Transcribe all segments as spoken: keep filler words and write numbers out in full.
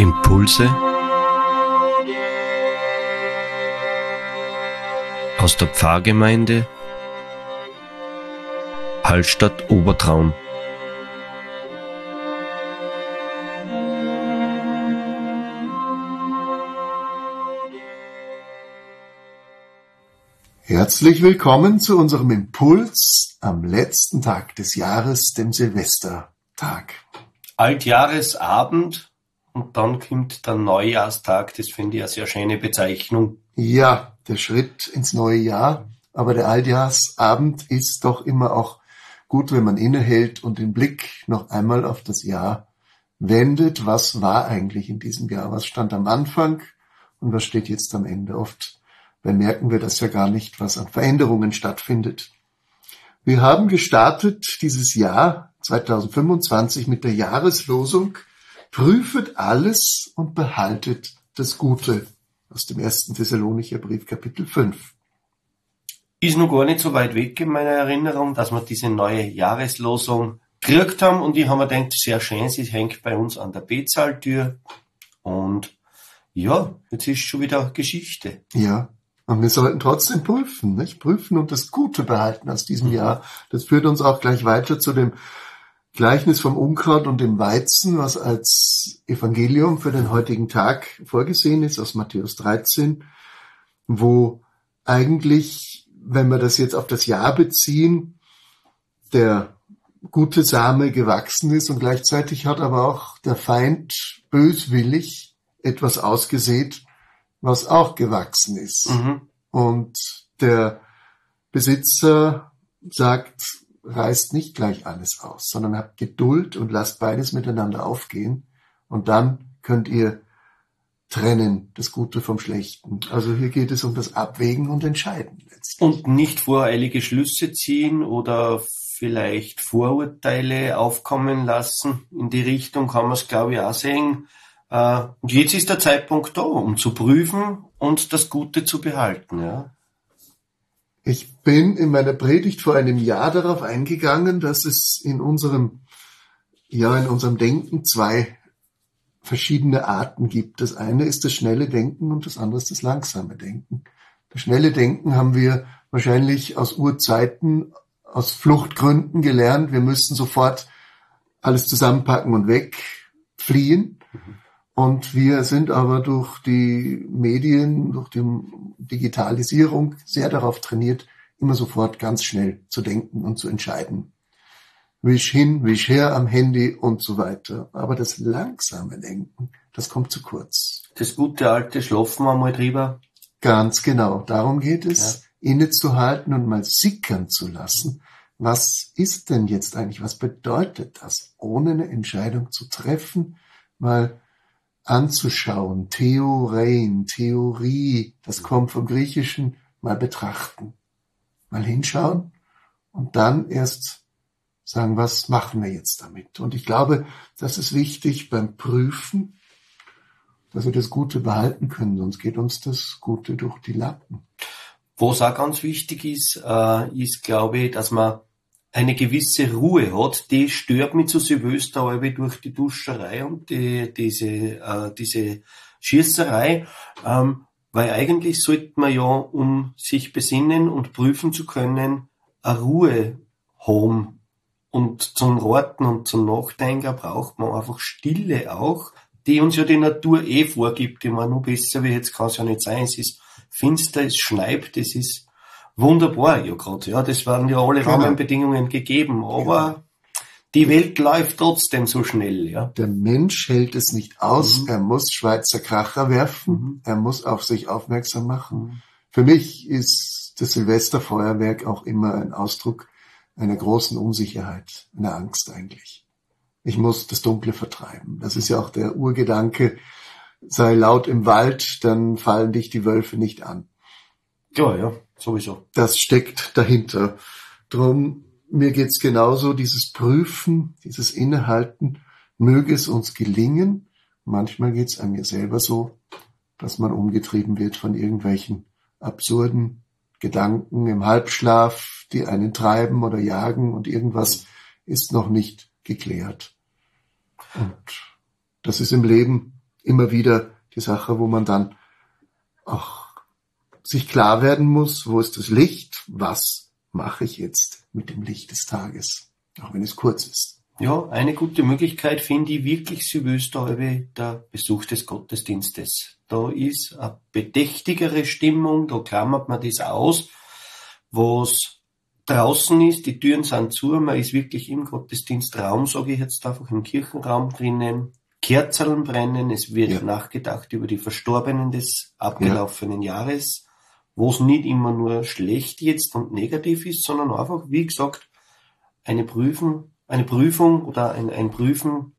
Impulse aus der Pfarrgemeinde Hallstatt Obertraun. Herzlich willkommen zu unserem Impuls am letzten Tag des Jahres, dem Silvestertag. Altjahresabend und dann kommt der Neujahrstag, das finde ich eine sehr schöne Bezeichnung. Ja, der Schritt ins neue Jahr, aber der Altjahresabend ist doch immer auch gut, wenn man innehält und den Blick noch einmal auf das Jahr wendet. Was war eigentlich in diesem Jahr? Was stand am Anfang und was steht jetzt am Ende? Oft bemerken wir das ja gar nicht, was an Veränderungen stattfindet. Wir haben gestartet dieses Jahr zwanzig fünfundzwanzig mit der Jahreslosung Prüfet alles und behaltet das Gute aus dem ersten Thessalonicher Brief, Kapitel fünf. Ist noch gar nicht so weit weg in meiner Erinnerung, dass wir diese neue Jahreslosung gekriegt haben und ich habe mir gedacht, sehr schön, sie hängt bei uns an der Betsaltür und ja, jetzt ist schon wieder Geschichte. Ja. Und wir sollten trotzdem prüfen, nicht? Prüfen und das Gute behalten aus diesem mhm. Jahr. Das führt uns auch gleich weiter zu dem Gleichnis vom Unkraut und dem Weizen, was als Evangelium für den heutigen Tag vorgesehen ist, aus Matthäus dreizehn, wo eigentlich, wenn wir das jetzt auf das Jahr beziehen, der gute Same gewachsen ist und gleichzeitig hat aber auch der Feind böswillig etwas ausgesät, was auch gewachsen ist. Mhm. Und der Besitzer sagt, reißt nicht gleich alles aus, sondern habt Geduld und lasst beides miteinander aufgehen und dann könnt ihr trennen, das Gute vom Schlechten. Also hier geht es um das Abwägen und Entscheiden letztlich. Und nicht voreilige Schlüsse ziehen oder vielleicht Vorurteile aufkommen lassen. In die Richtung kann man es, glaube ich, auch sehen. Und jetzt ist der Zeitpunkt da, um zu prüfen und das Gute zu behalten. Ja. Ich bin in meiner Predigt vor einem Jahr darauf eingegangen, dass es in unserem, ja, in unserem Denken zwei verschiedene Arten gibt. Das eine ist das schnelle Denken und das andere ist das langsame Denken. Das schnelle Denken haben wir wahrscheinlich aus Urzeiten, aus Fluchtgründen gelernt. Wir müssen sofort alles zusammenpacken und wegfliehen. Mhm. Und wir sind aber durch die Medien, durch die Digitalisierung sehr darauf trainiert, immer sofort ganz schnell zu denken und zu entscheiden. Wisch hin, wisch her am Handy und so weiter. Aber das langsame Denken, das kommt zu kurz. Das gute alte Schlafen einmal drüber. Ganz genau. Darum geht es, ja. Innezuhalten und mal sickern zu lassen. Was ist denn jetzt eigentlich? Was bedeutet das, ohne eine Entscheidung zu treffen, mal anzuschauen, Theorein, Theorie, das kommt vom Griechischen, mal betrachten, mal hinschauen und dann erst sagen, was machen wir jetzt damit? Und ich glaube, das ist wichtig beim Prüfen, dass wir das Gute behalten können, sonst geht uns das Gute durch die Lappen. Was auch ganz wichtig ist, äh, ist, glaube ich, dass man eine gewisse Ruhe hat, die stört mich zu Silvester halbe durch die Duscherei und die, diese, äh, diese Schießerei, ähm, weil eigentlich sollte man ja, um sich besinnen und prüfen zu können, eine Ruhe haben. Und zum Raten und zum Nachdenken braucht man einfach Stille auch, die uns ja die Natur eh vorgibt. Ich meine, nur besser wie jetzt kann es ja nicht sein. Es ist finster, es schneit, es ist wunderbar, ja gerade, ja, das werden ja alle genau. Rahmenbedingungen gegeben, aber genau. Die Welt läuft trotzdem so schnell, ja. Der Mensch hält es nicht aus, mhm. er muss Schweizer Kracher werfen, mhm. er muss auf sich aufmerksam machen. Mhm. Für mich ist das Silvesterfeuerwerk auch immer ein Ausdruck einer großen Unsicherheit, einer Angst eigentlich. Ich muss das Dunkle vertreiben. Das ist ja auch der Urgedanke, sei laut im Wald, dann fallen dich die Wölfe nicht an. Ja, ja. Sowieso. Das steckt dahinter. Drum, mir geht's genauso, dieses Prüfen, dieses Innehalten, möge es uns gelingen. Manchmal geht's an mir selber so, dass man umgetrieben wird von irgendwelchen absurden Gedanken im Halbschlaf, die einen treiben oder jagen und irgendwas ist noch nicht geklärt. Und das ist im Leben immer wieder die Sache, wo man dann auch sich klar werden muss, wo ist das Licht, was mache ich jetzt mit dem Licht des Tages, auch wenn es kurz ist. Ja, eine gute Möglichkeit finde ich wirklich Silvester halbe der Besuch des Gottesdienstes. Da ist eine bedächtigere Stimmung, da klammert man das aus, was draußen ist, die Türen sind zu, man ist wirklich im Gottesdienstraum, sage ich jetzt einfach, im Kirchenraum drinnen, Kerzen brennen, es wird Ja. nachgedacht über die Verstorbenen des abgelaufenen ja. Jahres, wo es nicht immer nur schlecht jetzt und negativ ist, sondern einfach, wie gesagt, eine Prüfung, eine Prüfung oder ein, ein Prüfen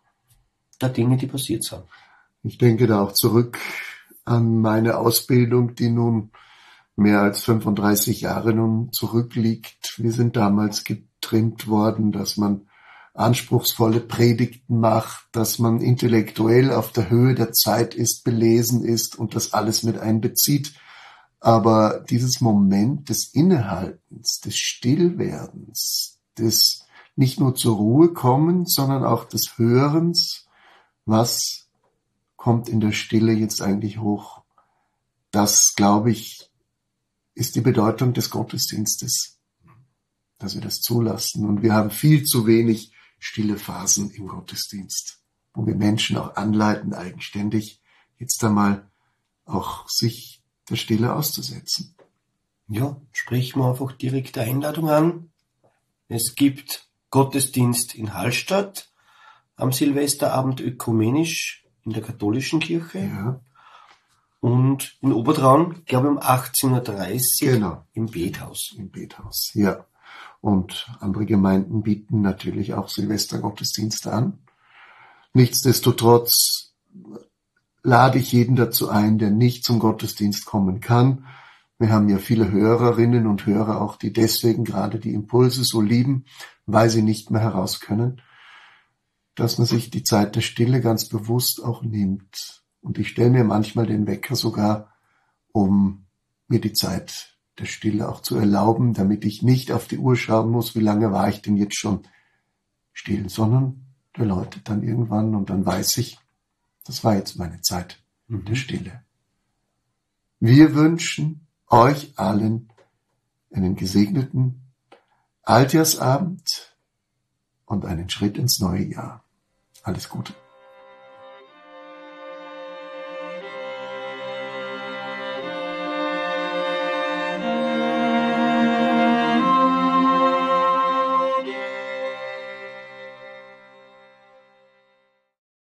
der Dinge, die passiert sind. Ich denke da auch zurück an meine Ausbildung, die nun mehr als fünfunddreißig Jahre nun zurückliegt. Wir sind damals getrimmt worden, dass man anspruchsvolle Predigten macht, dass man intellektuell auf der Höhe der Zeit ist, belesen ist und das alles mit einbezieht. Aber dieses Moment des Innehaltens, des Stillwerdens, des nicht nur zur Ruhe kommen, sondern auch des Hörens, was kommt in der Stille jetzt eigentlich hoch, das, glaube ich, ist die Bedeutung des Gottesdienstes, dass wir das zulassen. Und wir haben viel zu wenig stille Phasen im Gottesdienst, wo wir Menschen auch anleiten, eigenständig jetzt einmal auch sich der Stille auszusetzen. Ja, sprechen wir einfach direkt die Einladung an. Es gibt Gottesdienst in Hallstatt am Silvesterabend ökumenisch in der katholischen Kirche. Ja. Und in Obertraun, glaube ich, um achtzehn Uhr dreißig Genau. im Bethaus. Im Bethaus, ja. Und andere Gemeinden bieten natürlich auch Silvestergottesdienste an. Nichtsdestotrotz lade ich jeden dazu ein, der nicht zum Gottesdienst kommen kann. Wir haben ja viele Hörerinnen und Hörer auch, die deswegen gerade die Impulse so lieben, weil sie nicht mehr heraus können, dass man sich die Zeit der Stille ganz bewusst auch nimmt. Und ich stelle mir manchmal den Wecker sogar, um mir die Zeit der Stille auch zu erlauben, damit ich nicht auf die Uhr schauen muss, wie lange war ich denn jetzt schon still, sondern der läutet dann irgendwann und dann weiß ich, das war jetzt meine Zeit Mhm. der Stille. Wir wünschen euch allen einen gesegneten Altjahrsabend und einen Schritt ins neue Jahr. Alles Gute.